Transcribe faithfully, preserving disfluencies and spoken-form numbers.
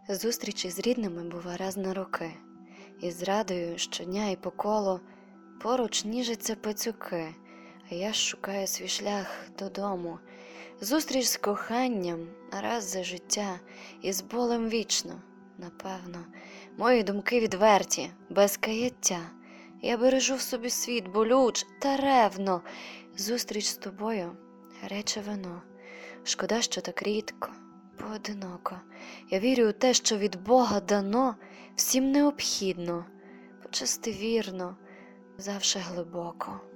Зустрічі з рідними бува раз на роки, і з радою щодня і по колу поруч ніжаться пацюки, а я ж шукаю свій шлях додому. Зустріч з коханням раз за життя і з болем вічно, напевно. Мої думки відверті, без каяття. Я бережу в собі світ болюч та ревно. Зустріч з тобою – гаряче вино. Шкода, що так рідко, поодиноко. Я вірю у те, що від Бога дано всім необхідно. Почасти вірно, завше глибоко.